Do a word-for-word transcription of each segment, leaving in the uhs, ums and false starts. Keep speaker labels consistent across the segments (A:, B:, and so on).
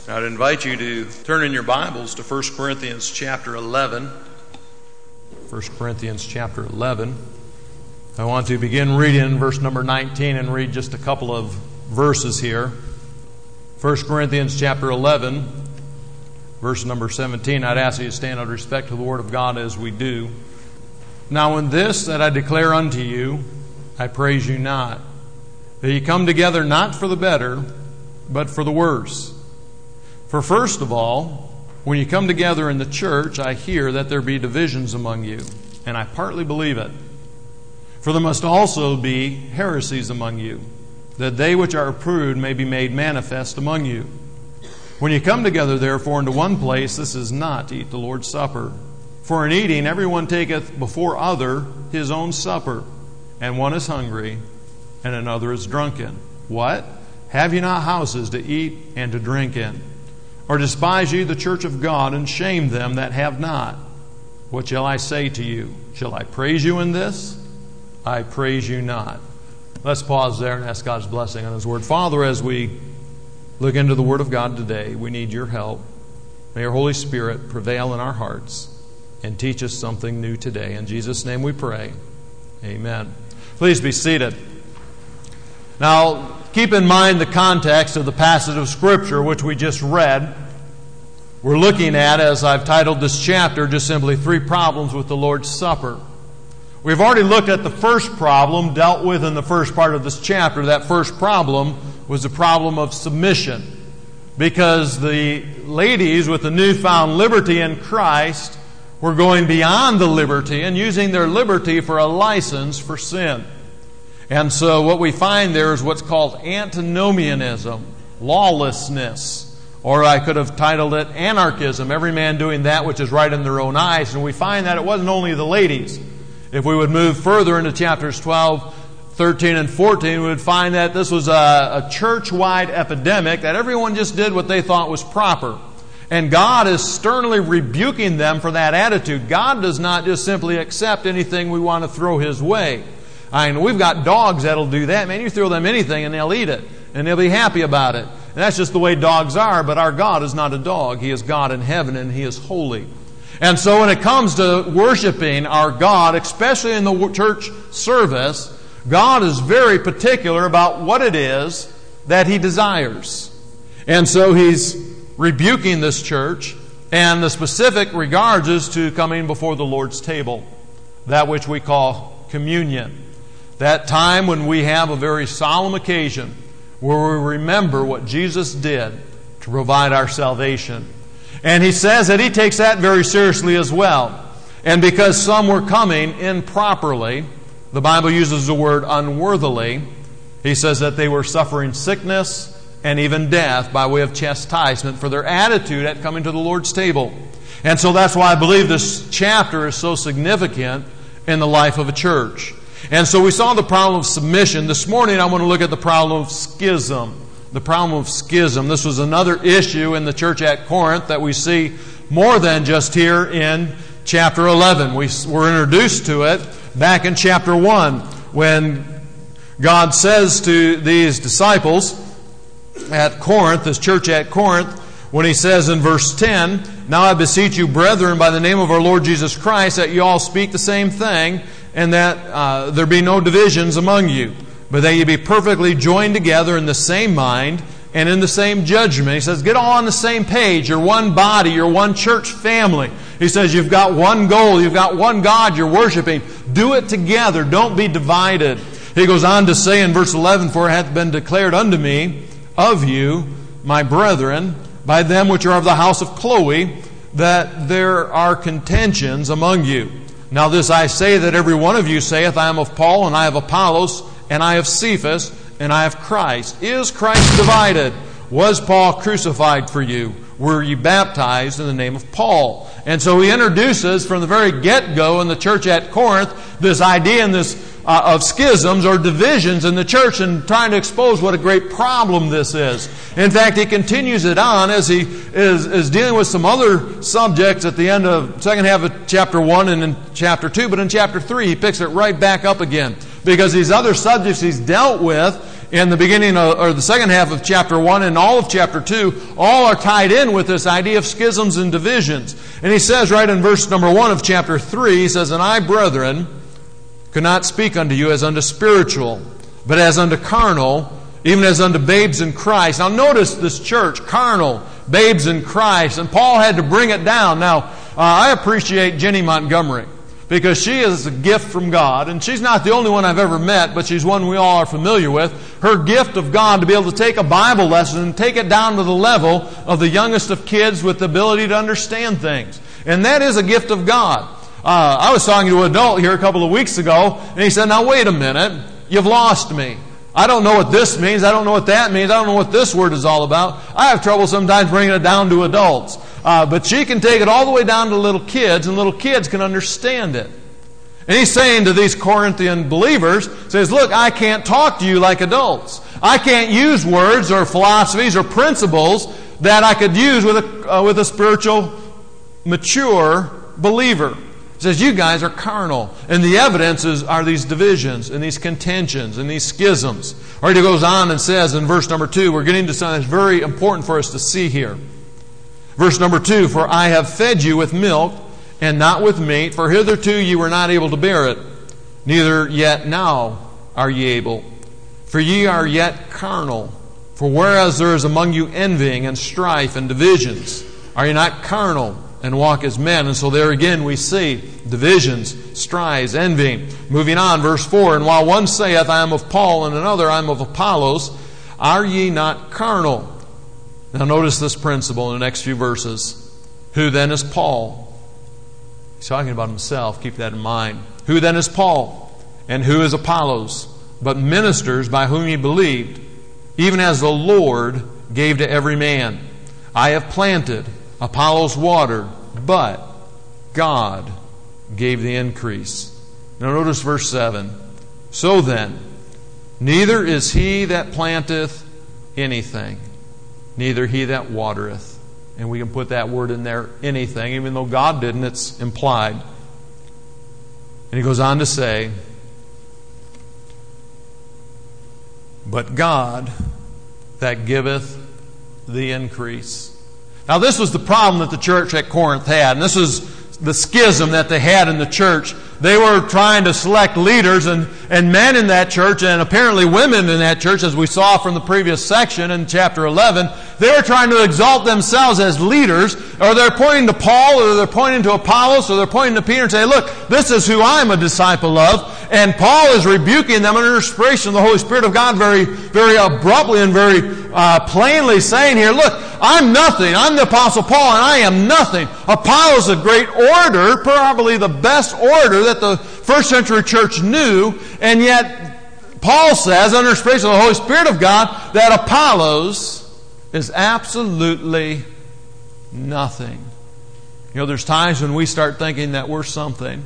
A: I'd invite you to turn in your Bibles to First Corinthians chapter eleven. First Corinthians chapter eleven. I want to begin reading verse number nineteen and read just a couple of verses here. First Corinthians chapter eleven, verse number seventeen. I'd ask you to stand out of respect to the Word of God as we do. Now in this that I declare unto you, I praise you not, that ye come together not for the better, but for the worse. For first of all, when you come together in the church, I hear that there be divisions among you, and I partly believe it. For there must also be heresies among you, that they which are approved may be made manifest among you. When you come together, therefore, into one place, this is not to eat the Lord's Supper. For in eating, everyone taketh before other his own supper, and one is hungry, and another is drunken. What? Have ye not houses to eat and to drink in? Or despise ye the church of God, and shame them that have not? What shall I say to you? Shall I praise you in this? I praise you not. Let's pause there and ask God's blessing on His Word. Father, as we look into the Word of God today, we need your help. May your Holy Spirit prevail in our hearts and teach us something new today. In Jesus' name we pray. Amen. Please be seated. Now, keep in mind the context of the passage of Scripture which we just read. We're looking at, as I've titled this chapter, just simply three problems with the Lord's Supper. We've already looked at the first problem dealt with in the first part of this chapter. That first problem was the problem of submission. Because the ladies with the newfound liberty in Christ were going beyond the liberty and using their liberty for a license for sin. And so what we find there is what's called antinomianism, lawlessness. Or I could have titled it anarchism, every man doing that which is right in their own eyes. And we find that it wasn't only the ladies. If we would move further into chapters twelve, thirteen, and fourteen, we would find that this was a, a church-wide epidemic, that everyone just did what they thought was proper. And God is sternly rebuking them for that attitude. God does not just simply accept anything we want to throw His way. I mean, we've got dogs that'll do that. Man, you throw them anything and they'll eat it. And they'll be happy about it. And that's just the way dogs are. But our God is not a dog. He is God in heaven and He is holy. And so when it comes to worshiping our God, especially in the church service, God is very particular about what it is that He desires. And so He's rebuking this church. And the specific regards is to coming before the Lord's table. That which we call communion. That time when we have a very solemn occasion where we remember what Jesus did to provide our salvation. And He says that He takes that very seriously as well. And because some were coming improperly, the Bible uses the word unworthily, He says that they were suffering sickness and even death by way of chastisement for their attitude at coming to the Lord's table. And so that's why I believe this chapter is so significant in the life of a church. And so we saw the problem of submission. This morning I want to look at the problem of schism. The problem of schism. This was another issue in the church at Corinth that we see more than just here in chapter eleven. We were introduced to it back in chapter one when God says to these disciples at Corinth, this church at Corinth, when He says in verse ten, Now I beseech you, brethren, by the name of our Lord Jesus Christ, that you all speak the same thing, and that uh, there be no divisions among you, but that you be perfectly joined together in the same mind and in the same judgment. He says, get all on the same page. You're one body. You're one church family. He says, you've got one goal. You've got one God you're worshiping. Do it together. Don't be divided. He goes on to say in verse eleven, For it hath been declared unto me of you, my brethren, by them which are of the house of Chloe, that there are contentions among you. Now this I say, that every one of you saith, I am of Paul, and I have Apollos, and I have Cephas, and I have Christ. Is Christ divided? Was Paul crucified for you? Were you baptized in the name of Paul? And so he introduces from the very get-go in the church at Corinth this idea and this uh, of schisms or divisions in the church, and trying to expose what a great problem this is. In fact, he continues it on as he is, is dealing with some other subjects at the end of second half of chapter one and in chapter two. But in chapter three, he picks it right back up again, because these other subjects he's dealt with in the beginning of, or the second half of chapter one and all of chapter two, all are tied in with this idea of schisms and divisions. And he says right in verse number one of chapter three, he says, "And I, brethren, could not speak unto you as unto spiritual, but as unto carnal, even as unto babes in Christ." Now notice this church, carnal, babes in Christ, and Paul had to bring it down. Now, uh, I appreciate Jenny Montgomery, because she is a gift from God, and she's not the only one I've ever met, but she's one we all are familiar with. Her gift of God to be able to take a Bible lesson and take it down to the level of the youngest of kids with the ability to understand things. And that is a gift of God. Uh, I was talking to an adult here a couple of weeks ago, and he said, "Now wait a minute, you've lost me. I don't know what this means. I don't know what that means. I don't know what this word is all about." I have trouble sometimes bringing it down to adults. Uh, but she can take it all the way down to little kids, and little kids can understand it. And he's saying to these Corinthian believers, says, "Look, I can't talk to you like adults. I can't use words or philosophies or principles that I could use with a, uh, with a spiritual, mature believer." He says, "You guys are carnal." And the evidences are these divisions and these contentions and these schisms. Or he goes on and says in verse number two, we're getting to something that's very important for us to see here. Verse number two, "For I have fed you with milk and not with meat, for hitherto ye were not able to bear it, neither yet now are ye able. For ye are yet carnal. For whereas there is among you envying and strife and divisions, are ye not carnal and walk as men?" And so there again we see divisions, strife, envying. Moving on, verse four, "And while one saith, I am of Paul, and another, I am of Apollos, are ye not carnal?" Now notice this principle in the next few verses. "Who then is Paul?" He's talking about himself. Keep that in mind. "Who then is Paul? And who is Apollos? But ministers by whom ye believed, even as the Lord gave to every man. I have planted, Apollos watered, but God gave the increase." Now notice verse seven. "So then, neither is he that planteth anything, neither he that watereth." And we can put that word in there, anything, even though God didn't, it's implied. And he goes on to say, "But God that giveth the increase." Now this was the problem that the church at Corinth had, and this is the schism that they had in the church. They were trying to select leaders, and, and men in that church, and apparently women in that church, as we saw from the previous section in chapter eleven, they were trying to exalt themselves as leaders, or they're pointing to Paul, or they're pointing to Apollos, or they're pointing to Peter and say, "Look, this is who I'm a disciple of." And Paul is rebuking them under inspiration of the Holy Spirit of God very, very abruptly and very uh, plainly saying here, "Look, I'm nothing. I'm the Apostle Paul, and I am nothing. Apollos is a great orator, probably the best orator that the first century church knew, and yet Paul says, under inspiration of the Holy Spirit of God, that Apollos is absolutely nothing." You know, there's times when we start thinking that we're something.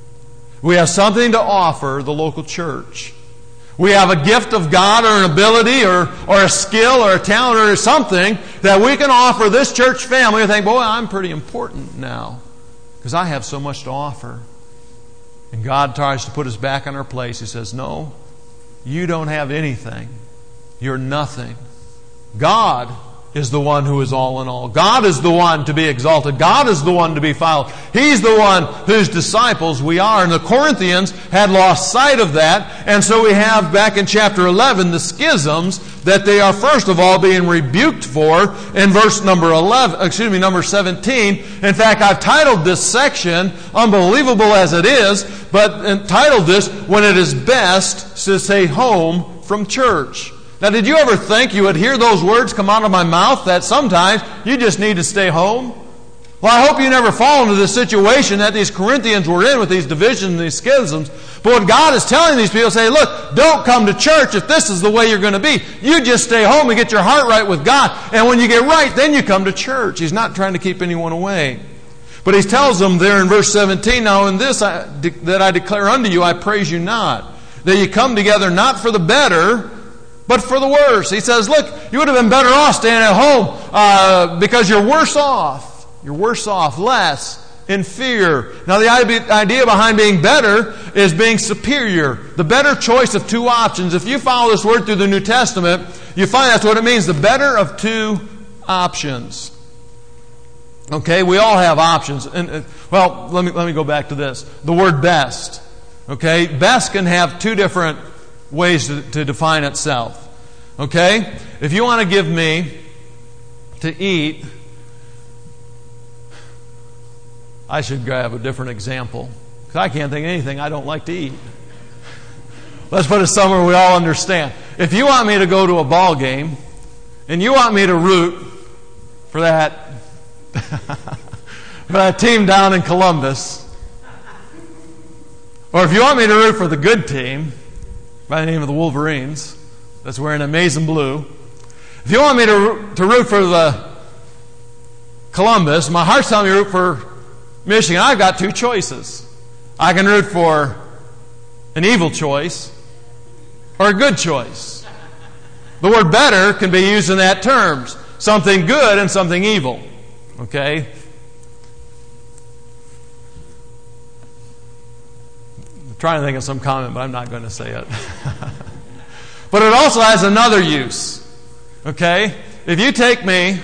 A: We have something to offer the local church. We have a gift of God or an ability or, or a skill or a talent or something that we can offer this church family and think, "Boy, I'm pretty important now because I have so much to offer." And God tries to put us back in our place. He says, "No, you don't have anything. You're nothing. God is the one who is all in all. God is the one to be exalted. God is the one to be followed. He's the one whose disciples we are." And the Corinthians had lost sight of that. And so we have back in chapter eleven the schisms that they are first of all being rebuked for in verse number eleven, excuse me, number seventeen. In fact, I've titled this section, unbelievable as it is, but entitled this, "When it is best to stay home from church." Now, did you ever think you would hear those words come out of my mouth that sometimes you just need to stay home? Well, I hope you never fall into the situation that these Corinthians were in with these divisions and these schisms. But what God is telling these people, say, "Look, don't come to church if this is the way you're going to be. You just stay home and get your heart right with God. And when you get right, then you come to church." He's not trying to keep anyone away. But he tells them there in verse seventeen, "Now in this I de- that I declare unto you, I praise you not, that you come together not for the better, but for the worse." He says, "Look, you would have been better off staying at home uh, because you're worse off. You're worse off, less inferior. Now the idea behind being better is being superior. The better choice of two options. If you follow this word through the New Testament, you find that's what it means. The better of two options. Okay, we all have options. And well, let me let me go back to this. The word best. Okay, best can have two different ways to, to define itself. Okay? If you want to give me to eat, I should grab a different example, because I can't think of anything I don't like to eat. Let's put it somewhere we all understand. If you want me to go to a ball game, and you want me to root for that, for that team down in Columbus, or if you want me to root for the good team, by the name of the Wolverines, that's wearing amazing blue, if you want me to, to root for the Columbus, my heart's telling me to root for Michigan. I've got two choices. I can root for an evil choice or a good choice. The word better can be used in that terms. Something good and something evil. Okay? I'm trying to think of some comment, but I'm not going to say it. But it also has another use. Okay? If you take me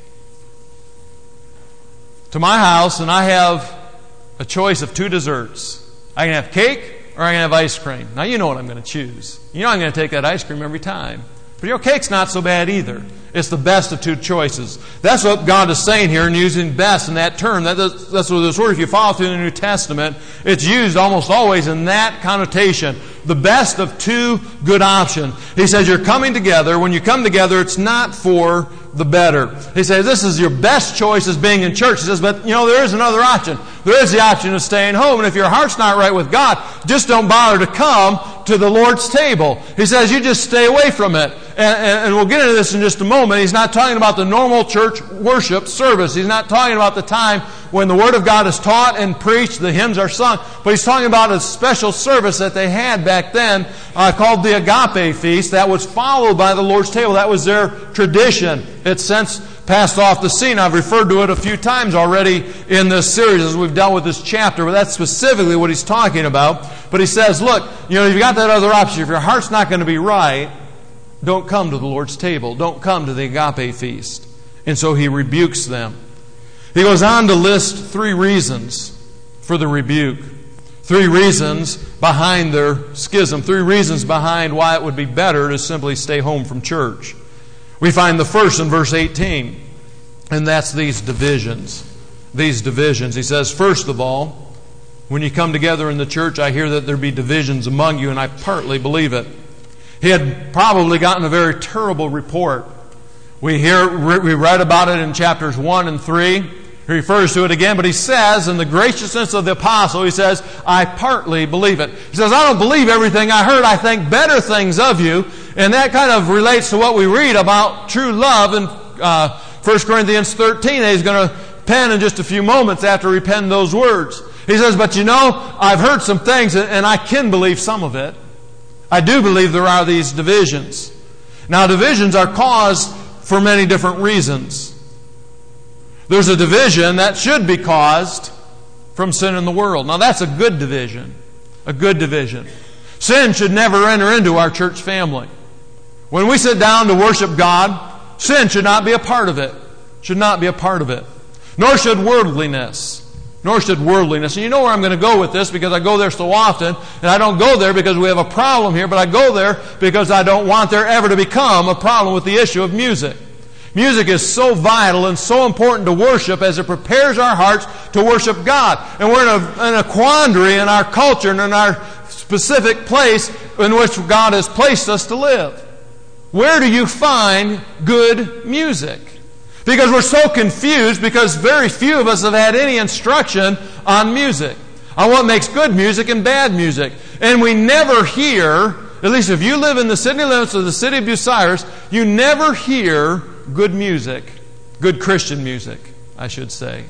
A: to my house and I have a choice of two desserts, I can have cake or I can have ice cream. Now you know what I'm going to choose. You know I'm going to take that ice cream every time. But your cake's not so bad either. It's the best of two choices. That's what God is saying here and using best in that term. That, that's what this word, if you follow through the New Testament, it's used almost always in that connotation. The best of two good options. He says you're coming together. When you come together, it's not for the better. He says this is your best choice as being in church. He says, but you know, there is another option. There is the option of staying home. And if your heart's not right with God, just don't bother to come to the Lord's table. He says you just stay away from it. And, and, and we'll get into this in just a moment. He's not talking about the normal church worship service. He's not talking about the time when the Word of God is taught and preached, the hymns are sung. But he's talking about a special service that they had back then uh, called the Agape Feast that was followed by the Lord's table. That was their tradition. It's since passed off the scene. I've referred to it a few times already in this series as we've dealt with this chapter, but that's specifically what he's talking about. But he says, look, you know, you've got that other option. If your heart's not going to be right, don't come to the Lord's table. Don't come to the Agape Feast. And so he rebukes them. He goes on to list three reasons for the rebuke. Three reasons behind their schism. Three reasons behind why it would be better to simply stay home from church. We find the first in verse eighteen, and that's these divisions. These divisions. He says, first of all, when you come together in the church, I hear that there be divisions among you, and I partly believe it. He had probably gotten a very terrible report. We hear, we read about it in chapters one and three. He refers to it again, but he says, in the graciousness of the apostle, he says, I partly believe it. He says, I don't believe everything I heard. I think better things of you. And that kind of relates to what we read about true love in uh, First Corinthians thirteen. He's going to pen in just a few moments after he penned those words. He says, but you know, I've heard some things, and I can believe some of it. I do believe there are these divisions. Now, divisions are caused for many different reasons. There's a division that should be caused from sin in the world. Now, that's a good division. A good division. Sin should never enter into our church family. When we sit down to worship God, sin should not be a part of it. Should not be a part of it. Nor should worldliness. Nor should worldliness. And you know where I'm going to go with this, because I go there so often, and I don't go there because we have a problem here, but I go there because I don't want there ever to become a problem with the issue of music. Music is so vital and so important to worship as it prepares our hearts to worship God. And we're in a, in a quandary in our culture and in our specific place in which God has placed us to live. Where do you find good music? Because we're so confused, because very few of us have had any instruction on music, on what makes good music and bad music. And we never hear, at least if you live in the city limits of the city of Bucyrus, you never hear good music, good Christian music, I should say.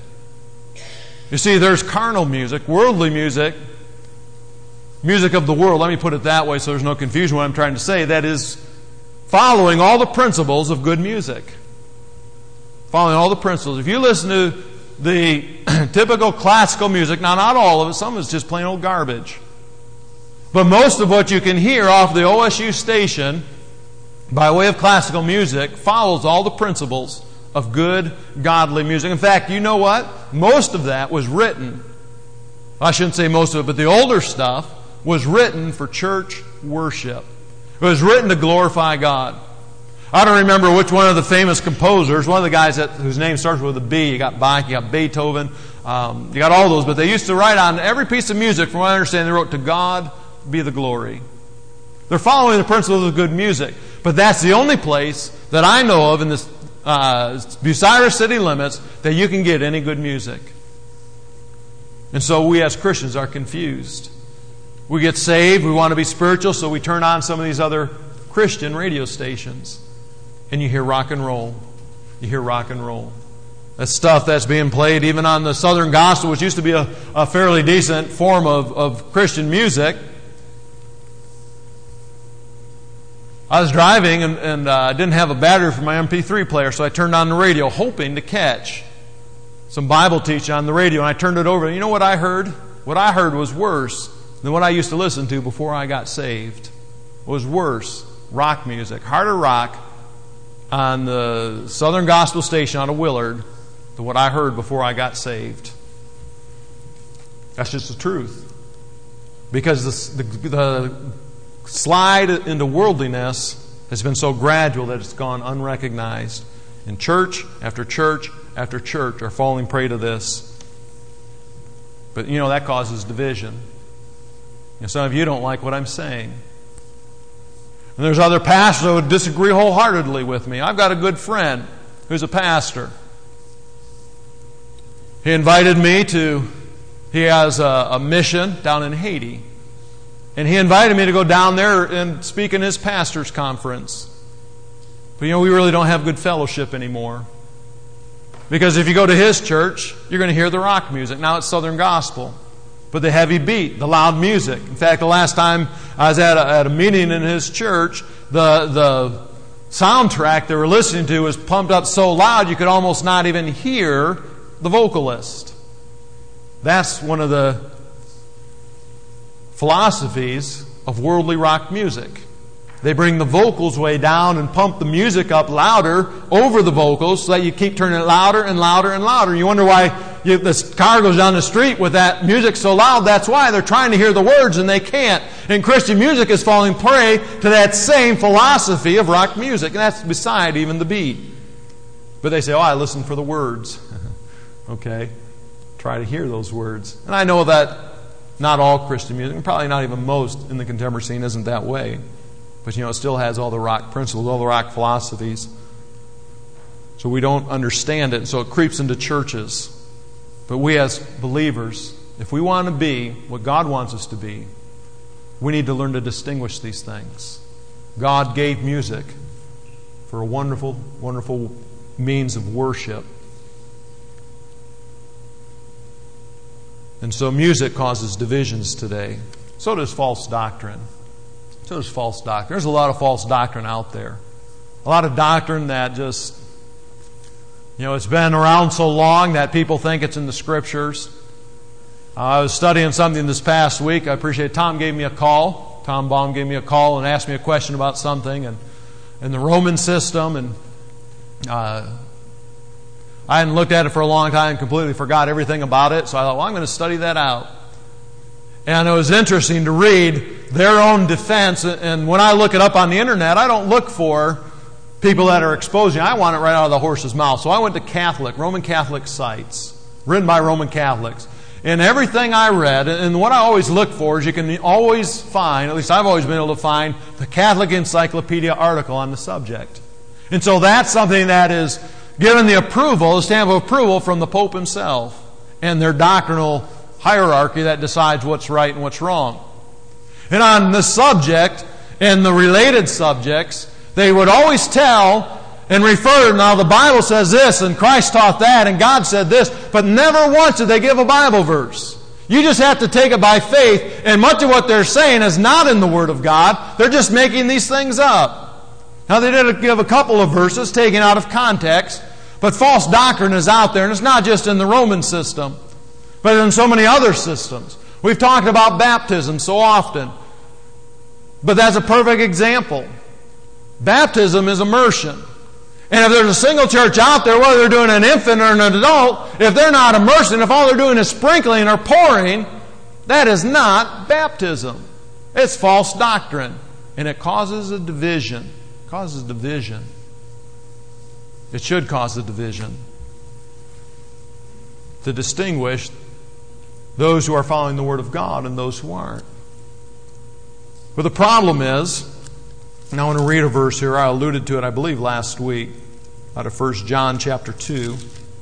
A: You see, there's carnal music, worldly music, music of the world. Let me put it that way so there's no confusion what I'm trying to say. That is following all the principles of good music. Following all the principles. If you listen to the typical classical music. Now, not all of it. Some of it's just plain old garbage. But most of what you can hear off the O S U station by way of classical music follows all the principles of good, godly music. In fact, you know what? Most of that was written, I shouldn't say most of it, but the older stuff was written for church worship. It was written to glorify God. I don't remember which one of the famous composers, one of the guys that, whose name starts with a B. You got Bach, you got Beethoven, um, you got all those, but they used to write on every piece of music, from what I understand, they wrote, "To God be the glory." They're following the principles of good music. But that's the only place that I know of in this uh, Bucyrus city limits that you can get any good music. And so we as Christians are confused. We get saved, we want to be spiritual, so we turn on some of these other Christian radio stations. And you hear rock and roll. You hear rock and roll. That's stuff that's being played even on the Southern Gospel, which used to be a, a fairly decent form of, of Christian music. I was driving and, and uh, didn't have a battery for my M P three player, so I turned on the radio hoping to catch some Bible teaching on the radio. And I turned it over, and you know what I heard? What I heard was worse than what I used to listen to before I got saved. It was worse. Rock music. Harder rock on the Southern Gospel station out of Willard than what I heard before I got saved. That's just the truth. Because the, the, the slide into worldliness has been so gradual that it's gone unrecognized. And church after church after church are falling prey to this. But you know, that causes division. You know, some of you don't like what I'm saying. And there's other pastors that would disagree wholeheartedly with me. I've got a good friend who's a pastor. He invited me to, he has a, a mission down in Haiti. And he invited me to go down there and speak in his pastor's conference. But you know, we really don't have good fellowship anymore. Because if you go to his church, you're going to hear the rock music. Now it's Southern Gospel. But the heavy beat, the loud music. In fact, the last time I was at a, at a meeting in his church, the, the soundtrack they were listening to was pumped up so loud you could almost not even hear the vocalist. That's one of the philosophies of worldly rock music. They bring the vocals way down and pump the music up louder over the vocals so that you keep turning it louder and louder and louder. You wonder why you, this car goes down the street with that music so loud. That's why they're trying to hear the words and they can't. And Christian music is falling prey to that same philosophy of rock music. And that's beside even the beat. But they say, oh, I listen for the words. Okay. Try to hear those words. And I know that not all Christian music, and probably not even most in the contemporary scene, isn't that way. But, you know, it still has all the rock principles, all the rock philosophies. So we don't understand it, so it creeps into churches. But we as believers, if we want to be what God wants us to be, we need to learn to distinguish these things. God gave music for a wonderful, wonderful means of worship. And so music causes divisions today. So does false doctrine. So does false doctrine. There's a lot of false doctrine out there. A lot of doctrine that just, you know, it's been around so long that people think it's in the Scriptures. Uh, I was studying something this past week. I appreciate Tom gave me a call. Tom Baum gave me a call and asked me a question about something and, and the Roman system. And uh, I hadn't looked at it for a long time and completely forgot everything about it. So I thought, well, I'm going to study that out. And it was interesting to read their own defense. And when I look it up on the internet, I don't look for people that are exposing. I want it right out of the horse's mouth. So I went to Catholic, Roman Catholic sites, written by Roman Catholics. And everything I read, and what I always look for is you can always find, at least I've always been able to find, the Catholic Encyclopedia article on the subject. And so that's something that is given the approval, the stamp of approval from the Pope himself and their doctrinal hierarchy that decides what's right and what's wrong. And on the subject and the related subjects, they would always tell and refer, now the Bible says this, and Christ taught that, and God said this, but never once did they give a Bible verse. You just have to take it by faith, and much of what they're saying is not in the Word of God. They're just making these things up. Now they did give a couple of verses taken out of context, But false doctrine is out there, and it's not just in the Roman system, but in so many other systems. We've talked about baptism so often, but that's a perfect example. Baptism is immersion. And if there's a single church out there, whether they're doing an infant or an adult, if they're not immersing, if all they're doing is sprinkling or pouring, that is not baptism. It's false doctrine. And it causes a division. It causes division. It should cause a division to distinguish those who are following the Word of God and those who aren't. But the problem is, and I want to read a verse here. I alluded to it, I believe, last week, out of First John chapter two,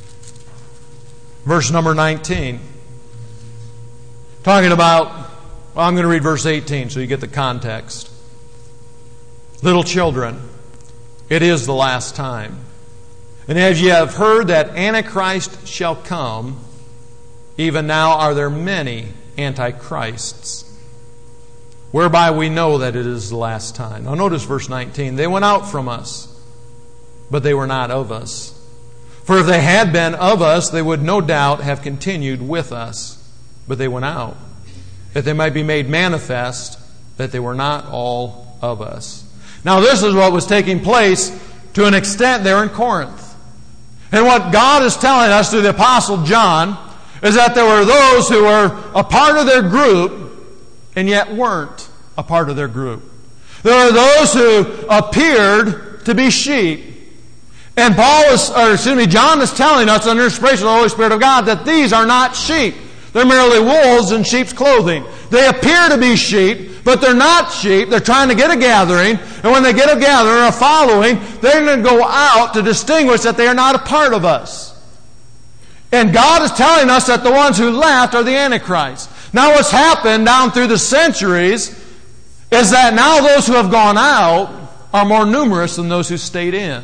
A: verse number nineteen. Talking about, well, I'm going to read verse eighteen so you get the context. Little children, it is the last time. And as ye have heard that Antichrist shall come, even now are there many antichrists, whereby we know that it is the last time. Now notice verse nineteen. They went out from us, but they were not of us. For if they had been of us, they would no doubt have continued with us. But they went out, that they might be made manifest that they were not all of us. Now this is what was taking place to an extent there in Corinth. And what God is telling us through the Apostle John is that there were those who were a part of their group and yet weren't a part of their group. There are those who appeared to be sheep. And Paul is, or excuse me, John is telling us under inspiration of the Holy Spirit of God that these are not sheep. They're merely wolves in sheep's clothing. They appear to be sheep, but they're not sheep. They're trying to get a gathering. And when they get a gathering, a following, they're going to go out to distinguish that they are not a part of us. And God is telling us that the ones who left are the Antichrist. Now what's happened down through the centuries is that now those who have gone out are more numerous than those who stayed in.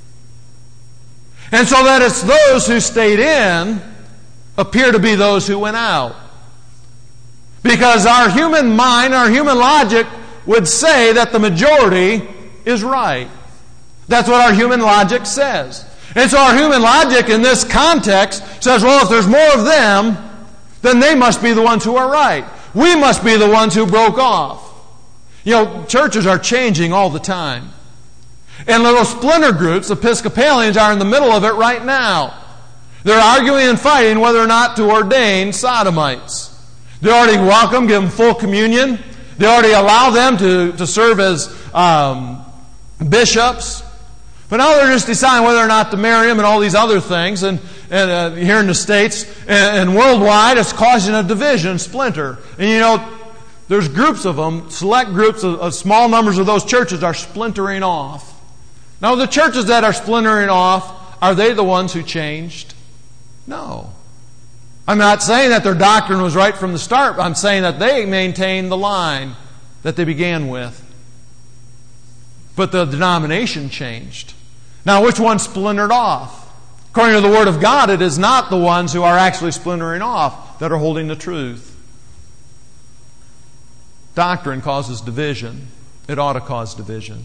A: And so that it's those who stayed in appear to be those who went out. Because our human mind, our human logic would say that the majority is right. That's what our human logic says. And so our human logic in this context says, well, if there's more of them, then they must be the ones who are right. We must be the ones who broke off. You know, churches are changing all the time. And little splinter groups, Episcopalians, are in the middle of it right now. They're arguing and fighting whether or not to ordain sodomites. They already welcome, give them full communion. They already allow them to, to serve as um, bishops. But now they're just deciding whether or not to marry them and all these other things. And, and uh, here in the States and, and worldwide, it's causing a division, splinter. And you know, there's groups of them, select groups of, of small numbers of those churches are splintering off. Now the churches that are splintering off, are they the ones who changed? No. I'm not saying that their doctrine was right from the start. I'm saying that they maintained the line that they began with. But the denomination changed. Now, which one splintered off? According to the Word of God, it is not the ones who are actually splintering off that are holding the truth. Doctrine causes division. It ought to cause division.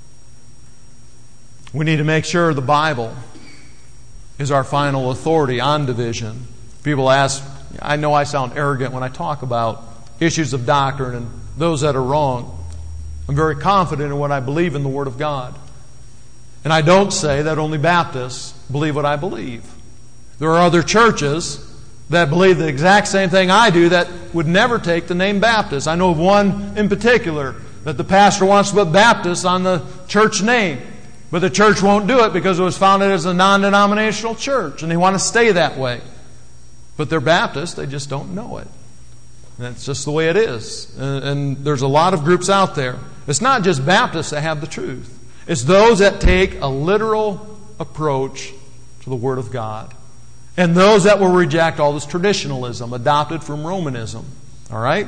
A: We need to make sure the Bible is our final authority on division. People ask, I know I sound arrogant when I talk about issues of doctrine and those that are wrong. I'm very confident in what I believe in the Word of God. And I don't say that only Baptists believe what I believe. There are other churches that believe the exact same thing I do that would never take the name Baptist. I know of one in particular that the pastor wants to put Baptist on the church name. But the church won't do it because it was founded as a non-denominational church. And they want to stay that way. But they're Baptists, they just don't know it. And that's just the way it is. And, and there's a lot of groups out there. It's not just Baptists that have the truth. It's those that take a literal approach to the Word of God. And those that will reject all this traditionalism adopted from Romanism. All right?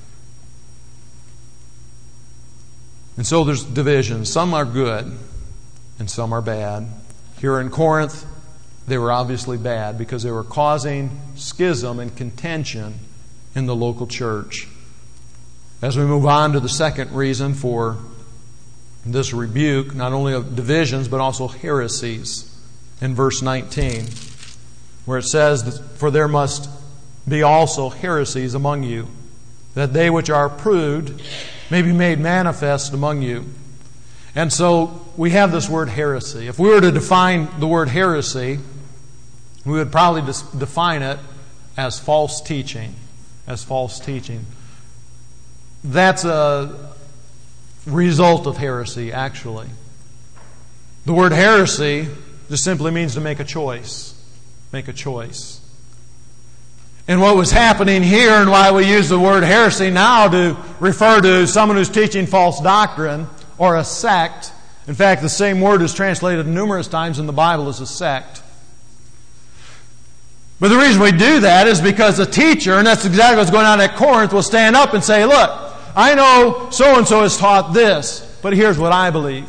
A: And so there's division. Some are good and some are bad. Here in Corinth, they were obviously bad because they were causing schism and contention in the local church. As we move on to the second reason for this rebuke, not only of divisions but also heresies. in verse nineteen, where it says, "For there must be also heresies among you, that they which are approved may be made manifest among you." And so we have this word heresy. If we were to define the word heresy, we would probably dis- define it as false teaching. As false teaching. That's a result of heresy, actually. The word heresy just simply means to make a choice. Make a choice. And what was happening here, and why we use the word heresy now to refer to someone who's teaching false doctrine or a sect. In fact, the same word is translated numerous times in the Bible as a sect. But the reason we do that is because a teacher, and that's exactly what's going on at Corinth, will stand up and say, "Look, I know so-and-so has taught this, but here's what I believe."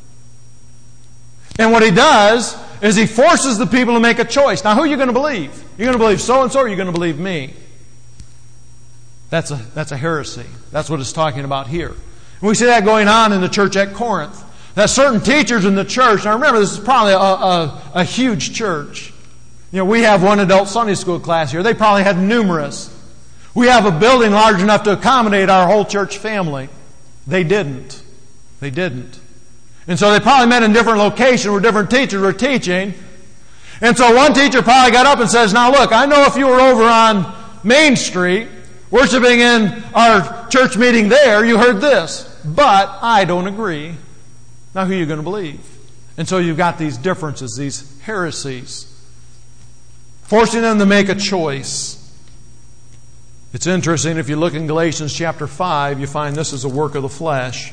A: And what he does is he forces the people to make a choice. Now, who are you going to believe? You're going to believe so-and-so, or you're going to believe me? That's a, that's a heresy. That's what it's talking about here. And we see that going on in the church at Corinth. That certain teachers in the church, now remember, this is probably a, a, a huge church. You know, we have one adult Sunday school class here. They probably had numerous. We have a building large enough to accommodate our whole church family. They didn't. They didn't. And so they probably met in different locations where different teachers were teaching. And so one teacher probably got up and says, "Now look, I know if you were over on Main Street worshiping in our church meeting there, you heard this. But I don't agree." Now who are you going to believe? And so you've got these differences, these heresies, forcing them to make a choice. It's interesting, if you look in Galatians chapter five, you find this is a work of the flesh.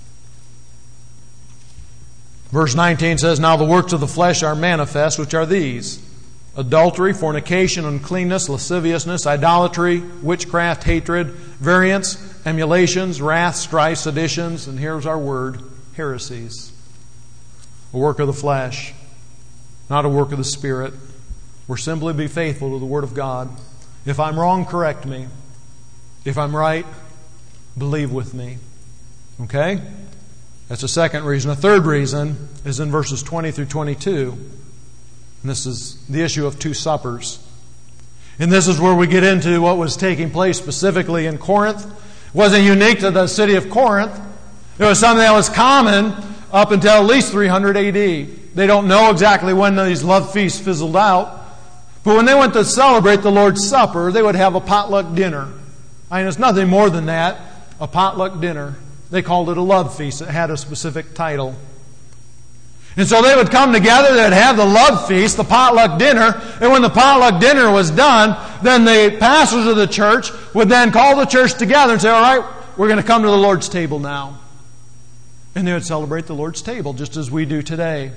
A: Verse nineteen says, "Now the works of the flesh are manifest, which are these: adultery, fornication, uncleanness, lasciviousness, idolatry, witchcraft, hatred, variance, emulations, wrath, strife, seditions," and here's our word, heresies. A work of the flesh, not a work of the Spirit. We're simply be faithful to the Word of God. If I'm wrong, correct me. If I'm right, believe with me. Okay? That's the second reason. A third reason is in verses twenty through twenty-two. And this is the issue of two suppers. And this is where we get into what was taking place specifically in Corinth. It wasn't unique to the city of Corinth. It was something that was common up until at least three hundred A D. They don't know exactly when these love feasts fizzled out. But when they went to celebrate the Lord's Supper, they would have a potluck dinner. I mean, it's nothing more than that, a potluck dinner. They called it a love feast. It had a specific title. And so they would come together, they'd have the love feast, the potluck dinner, and when the potluck dinner was done, then the pastors of the church would then call the church together and say, "All right, we're going to come to the Lord's table now." And they would celebrate the Lord's table, just as we do today.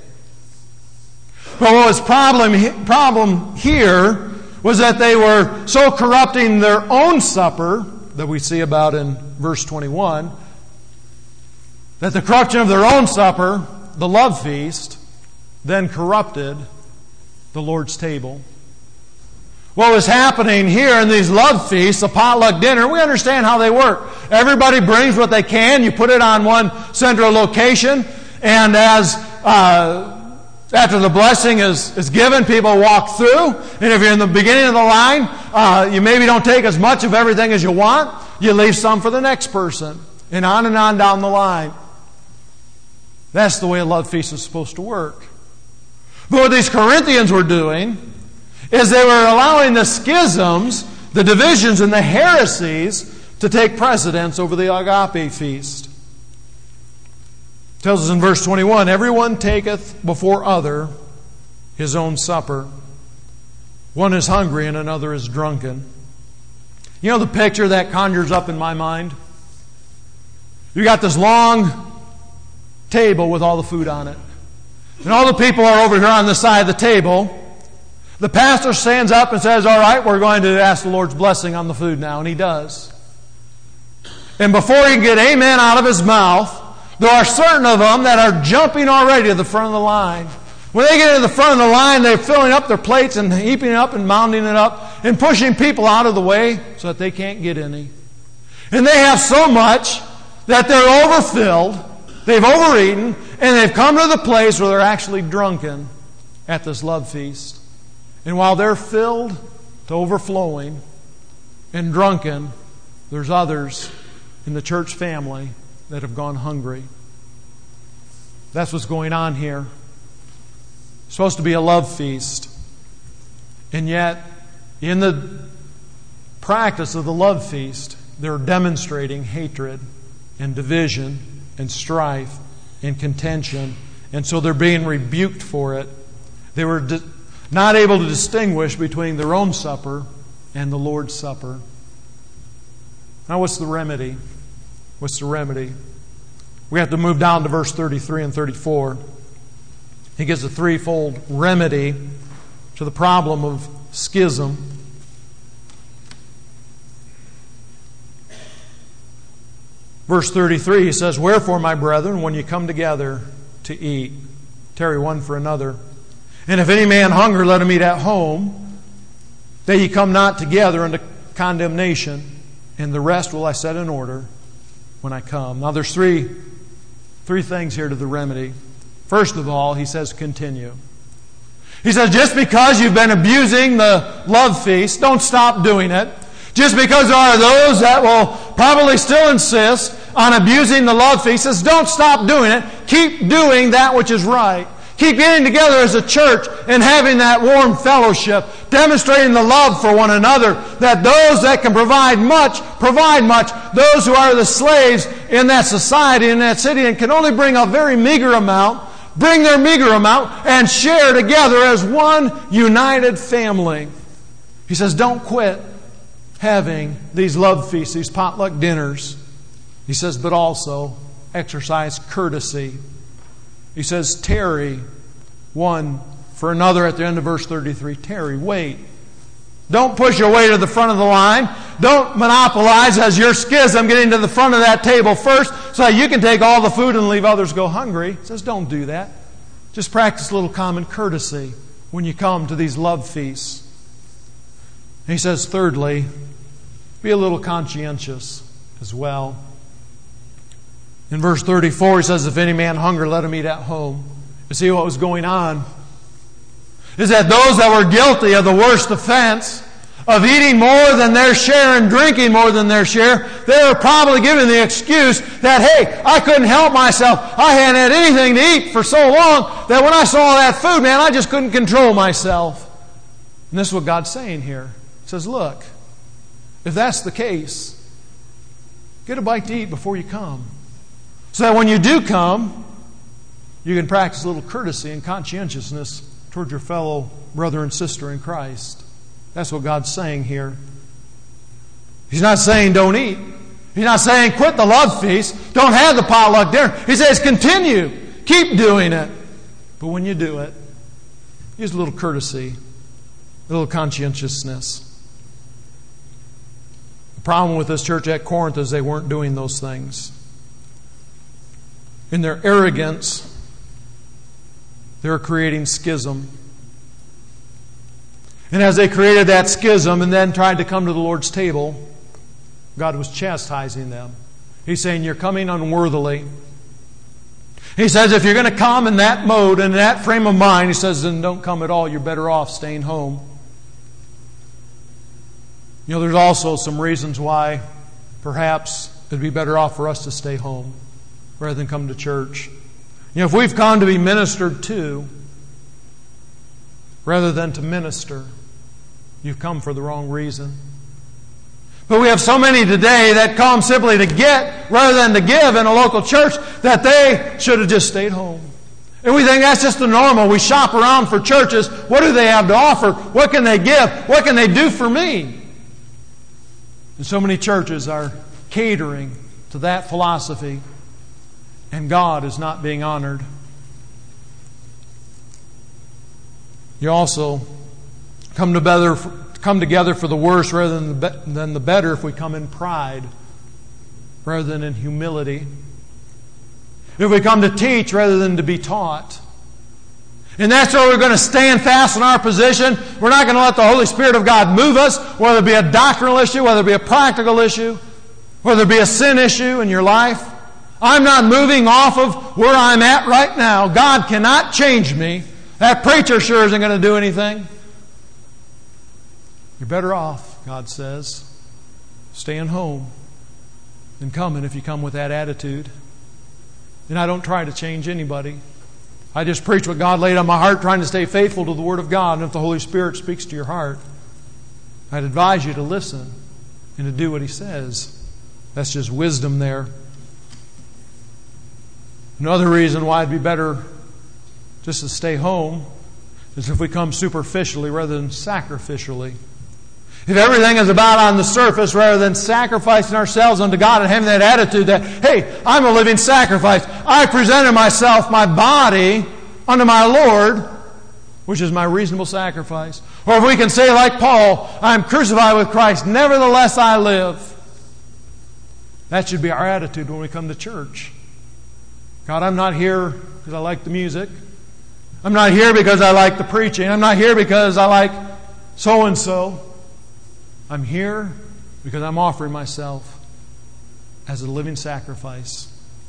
A: But what was problem problem here was that they were so corrupting their own supper, that we see about in verse twenty-one, that the corruption of their own supper, the love feast, then corrupted the Lord's table. What was happening here in these love feasts, the potluck dinner, we understand how they work. Everybody brings what they can. You put it on one central location. And as uh, after the blessing is, is given, people walk through. And if you're in the beginning of the line, uh, you maybe don't take as much of everything as you want. You leave some for the next person. And on and on down the line. That's the way a love feast is supposed to work. But what these Corinthians were doing is they were allowing the schisms, the divisions, and the heresies to take precedence over the agape feast. It tells us in verse twenty-one, "Everyone taketh before other his own supper. One is hungry and another is drunken." You know the picture that conjures up in my mind? You got this long table with all the food on it. And all the people are over here on the side of the table. The pastor stands up and says, "All right, we're going to ask the Lord's blessing on the food now." And he does. And before he can get amen out of his mouth, there are certain of them that are jumping already to the front of the line. When they get to the front of the line, they're filling up their plates and heaping it up and mounding it up and pushing people out of the way so that they can't get any. And they have so much that they're overfilled, they've overeaten, and they've come to the place where they're actually drunken.
B: at this love feast. And while they're filled to overflowing and drunken, there's others in the church family that have gone hungry. That's what's going on here. It's supposed to be a love feast. And yet, in the practice of the love feast, they're demonstrating hatred and division and strife and contention. And so they're being rebuked for it. They were di- not able to distinguish between their own supper and the Lord's Supper. Now, what's the remedy? What's the remedy? We have to move down to verse thirty-three and thirty-four. He gives a threefold remedy to the problem of schism. Verse thirty-three, he says, "Wherefore, my brethren, when you come together to eat, tarry one for another. And if any man hunger, let him eat at home, that ye come not together unto condemnation. And the rest will I set in order when I come." Now there's three, three things here to the remedy. First of all, he says continue. He says just because you've been abusing the love feast, don't stop doing it. Just because there are those that will probably still insist on abusing the love feast, says don't stop doing it. Keep doing that which is right. Keep getting together as a church and having that warm fellowship, demonstrating the love for one another, that those that can provide much, provide much. Those who are the slaves in that society, in that city, and can only bring a very meager amount, bring their meager amount and share together as one united family. He says, don't quit having these love feasts, these potluck dinners. He says, but also exercise courtesy. He says, tarry one for another at the end of verse thirty-three. Tarry, wait. Don't push your way to the front of the line. Don't monopolize as your schism getting to the front of that table first so that you can take all the food and leave others go hungry. He says, don't do that. Just practice a little common courtesy when you come to these love feasts. He says, thirdly, be a little conscientious as well. In verse thirty-four, he says, if any man hunger, let him eat at home. You see what was going on? Is that those that were guilty of the worst offense, of eating more than their share and drinking more than their share, they were probably given the excuse that, hey, I couldn't help myself. I hadn't had anything to eat for so long that when I saw that food, man, I just couldn't control myself. And this is what God's saying here. He says, look, if that's the case, get a bite to eat before you come. So that when you do come, you can practice a little courtesy and conscientiousness toward your fellow brother and sister in Christ. That's what God's saying here. He's not saying don't eat. He's not saying quit the love feast. Don't have the potluck dinner. He says continue. Keep doing it. But when you do it, use a little courtesy, a little conscientiousness. The problem with this church at Corinth is they weren't doing those things. In their arrogance, they were creating schism. And as they created that schism and then tried to come to the Lord's table, God was chastising them. He's saying, you're coming unworthily. He says, if you're going to come in that mode and that frame of mind, he says, then don't come at all. You're better off staying home. You know, there's also some reasons why perhaps it'd be better off for us to stay home rather than come to church. You know, if we've come to be ministered to rather than to minister, you've come for the wrong reason. But we have so many today that come simply to get rather than to give in a local church that they should have just stayed home. And we think that's just the normal. We shop around for churches. What do they have to offer? What can they give? What can they do for me? And so many churches are catering to that philosophy, and God is not being honored. You also come together, come together for the worse rather than the, be- than the better if we come in pride rather than in humility. If we come to teach rather than to be taught. And that's where we're going to stand fast in our position. We're not going to let the Holy Spirit of God move us, whether it be a doctrinal issue, whether it be a practical issue, whether it be a sin issue in your life. I'm not moving off of where I'm at right now. God cannot change me That preacher sure isn't going to do anything. You're better off, God says, staying home than coming if you come with that attitude. And I don't try to change anybody. I just preach what God laid on my heart, trying to stay faithful to the Word of God. And if the Holy Spirit speaks to your heart, I'd advise you to listen and to do what He says. That's just wisdom there. Another reason why it'd be better just to stay home is if we come superficially rather than sacrificially. If everything is about on the surface rather than sacrificing ourselves unto God and having that attitude that, hey, I'm a living sacrifice. I presented myself, my body, unto my Lord, which is my reasonable sacrifice. Or if we can say like Paul, I am crucified with Christ, nevertheless I live. That should be our attitude when we come to church. God, I'm not here because I like the music. I'm not here because I like the preaching. I'm not here because I like so-and-so. I'm here because I'm offering myself as a living sacrifice.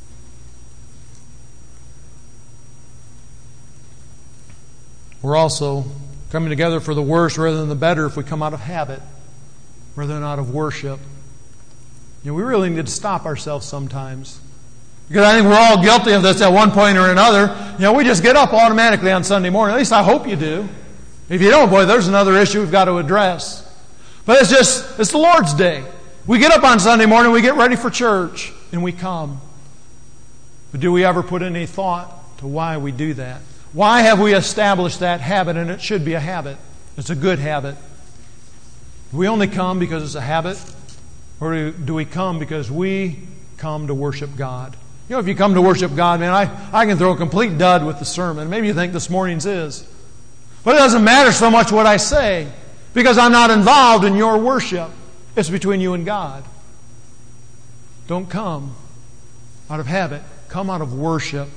B: We're also coming together for the worse rather than the better if we come out of habit rather than out of worship. You know, we really need to stop ourselves sometimes. Because I think we're all guilty of this at one point or another. You know, we just get up automatically on Sunday morning. At least I hope you do. If you don't, boy, there's another issue we've got to address. But it's just, it's the Lord's Day. We get up on Sunday morning, we get ready for church, and we come. But do we ever put any thought to why we do that? Why have we established that habit? And it should be a habit. It's a good habit. Do we only come because it's a habit? Or do we come because we come to worship God? You know, if you come to worship God, man, I, I can throw a complete dud with the sermon. Maybe you think this morning's is. But it doesn't matter so much what I say, because I'm not involved in your worship. It's between you and God. Don't come out of habit. Come out of worship.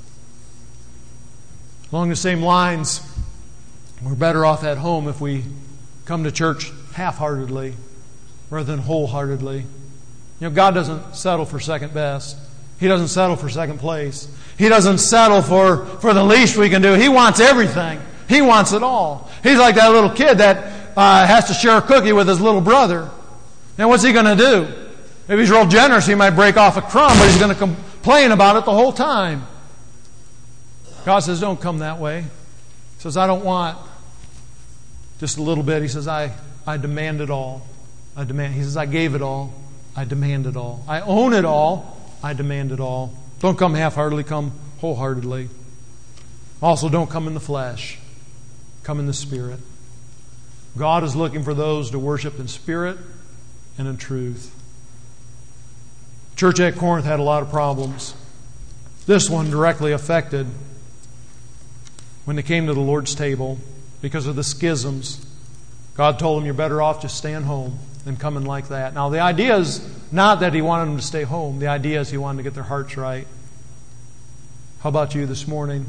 B: Along the same lines, we're better off at home if we come to church half-heartedly rather than wholeheartedly. You know, God doesn't settle for second best. He doesn't settle for second place. He doesn't settle for, for the least we can do. He wants everything. He wants it all. He's like that little kid that uh, has to share a cookie with his little brother. Now what's he going to do? If he's real generous, he might break off a crumb, but he's going to complain about it the whole time. God says, don't come that way. He says, I don't want just a little bit. He says, I, I demand it all. I demand. He says, I gave it all. I demand it all. I own it all. I demand it all. Don't come half-heartedly, come wholeheartedly. Also, don't come in the flesh. Come in the Spirit. God is looking for those to worship in spirit and in truth. Church at Corinth had a lot of problems. This one directly affected when they came to the Lord's table because of the schisms. God told them, you're better off just staying home than coming like that. Now, the idea is not that He wanted them to stay home. The idea is He wanted to get their hearts right. How about you this morning?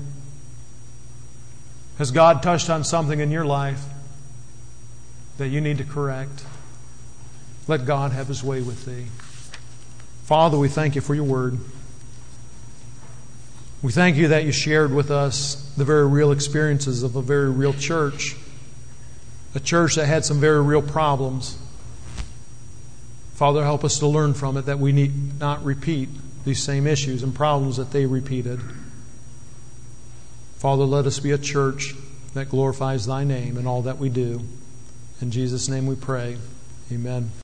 B: Has God touched on something in your life that you need to correct? Let God have His way with thee. Father, we thank You for Your Word. We thank You that You shared with us the very real experiences of a very real church. A church that had some very real problems. Father, help us to learn from it that we need not repeat these same issues and problems that they repeated. Father, let us be a church that glorifies Thy name in all that we do. In Jesus' name we pray. Amen.